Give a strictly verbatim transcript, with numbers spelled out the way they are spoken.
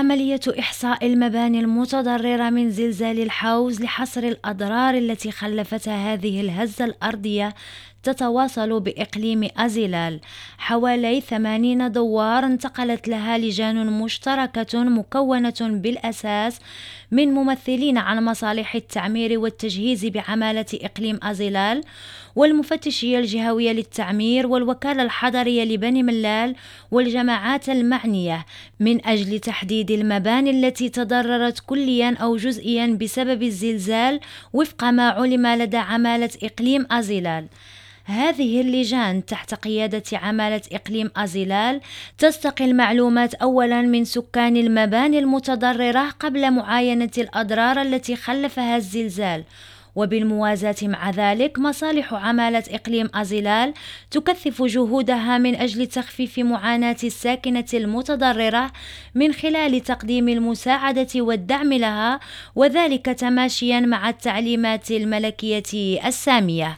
عملية إحصاء المباني المتضررة من زلزال الحوز لحصر الأضرار التي خلفتها هذه الهزة الأرضية تتواصل بإقليم أزيلال. حوالي ثمانين دوار انتقلت لها لجان مشتركة مكونة بالأساس من ممثلين عن مصالح التعمير والتجهيز بعمالة إقليم أزيلال، والمفتشية الجهوية للتعمير، والوكالة الحضرية لبني ملال، والجماعات المعنية، من أجل تحديد المباني التي تضررت كليا أو جزئيا بسبب الزلزال وفق ما علم لدى عمالة إقليم أزيلال. هذه اللجان تحت قيادة عمالة إقليم أزيلال تستقي المعلومات أولا من سكان المباني المتضررة قبل معاينة الأضرار التي خلفها الزلزال، وبالموازاة مع ذلك مصالح عمالة إقليم أزيلال تكثف جهودها من أجل تخفيف معاناة الساكنة المتضررة من خلال تقديم المساعدة والدعم لها، وذلك تماشيا مع التعليمات الملكية السامية.